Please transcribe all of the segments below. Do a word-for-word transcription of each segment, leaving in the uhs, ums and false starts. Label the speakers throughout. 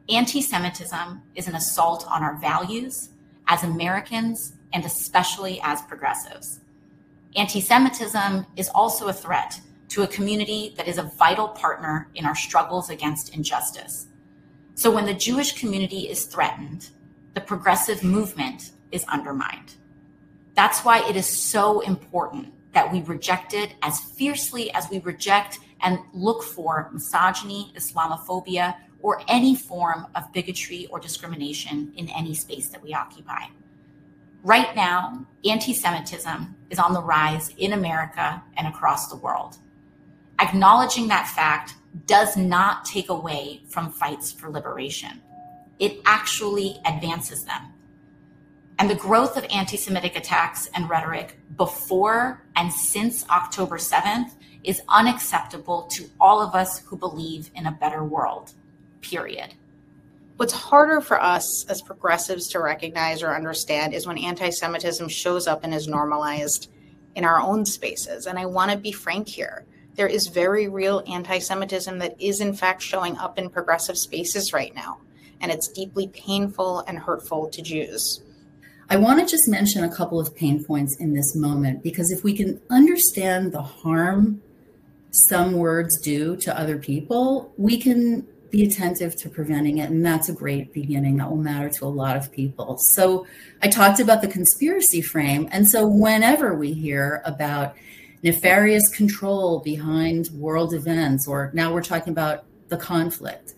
Speaker 1: Anti-Semitism is an assault on our values as Americans and especially as progressives. Anti-Semitism is also a threat to a community that is a vital partner in our struggles against injustice. So when the Jewish community is threatened, the progressive movement is undermined. That's why it is so important that we reject it as fiercely as we reject and look for misogyny, Islamophobia, or any form of bigotry or discrimination in any space that we occupy. Right now, anti-Semitism is on the rise in America and across the world. Acknowledging that fact does not take away from fights for liberation. It actually advances them. And the growth of anti-Semitic attacks and rhetoric before and since October seventh is unacceptable to all of us who believe in a better world, period.
Speaker 2: What's harder for us as progressives to recognize or understand is when anti-Semitism shows up and is normalized in our own spaces. And I want to be frank here. There is very real anti-Semitism that is in fact showing up in progressive spaces right now. And it's deeply painful and hurtful to Jews.
Speaker 3: I want to just mention a couple of pain points in this moment, because if we can understand the harm some words do to other people, we can be attentive to preventing it. And that's a great beginning that will matter to a lot of people. So I talked about the conspiracy frame. And so whenever we hear about nefarious control behind world events, or now we're talking about the conflict,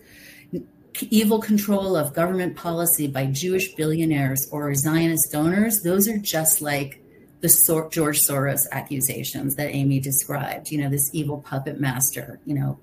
Speaker 3: evil control of government policy by Jewish billionaires or Zionist donors, those are just like the Sor- George Soros accusations that Amy described, you know, this evil puppet master, you know,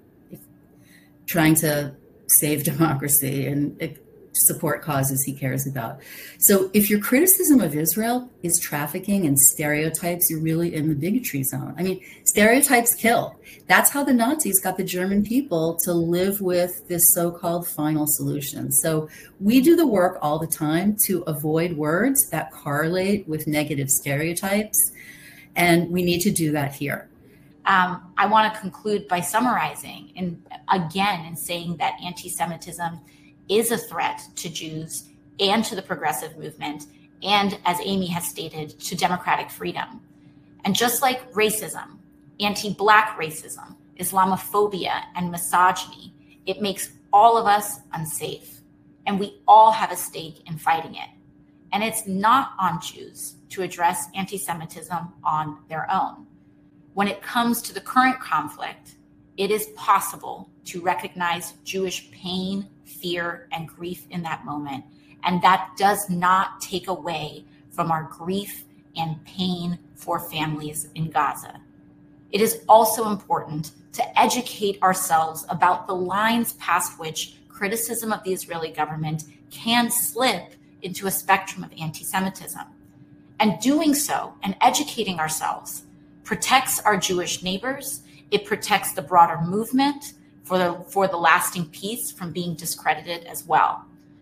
Speaker 3: trying to save democracy and support causes he cares about. So if your criticism of Israel is trafficking and stereotypes, you're really in the bigotry zone. I mean, stereotypes kill. That's how the Nazis got the German people to live with this so-called final solution. So we do the work all the time to avoid words that correlate with negative stereotypes, and we need to do that here.
Speaker 1: Um, I want to conclude by summarizing and again and saying that anti-Semitism is a threat to Jews and to the progressive movement, and, as Amy has stated, to democratic freedom. And just like racism, anti-Black racism, Islamophobia, and misogyny, it makes all of us unsafe, and we all have a stake in fighting it. And it's not on Jews to address anti-Semitism on their own. When it comes to the current conflict, it is possible to recognize Jewish pain, fear, and grief in that moment. And that does not take away from our grief and pain for families in Gaza. It is also important to educate ourselves about the lines past which criticism of the Israeli government can slip into a spectrum of anti-Semitism. And doing so and educating ourselves protects our Jewish neighbors. It protects the broader movement for the, for the lasting peace from being discredited as well.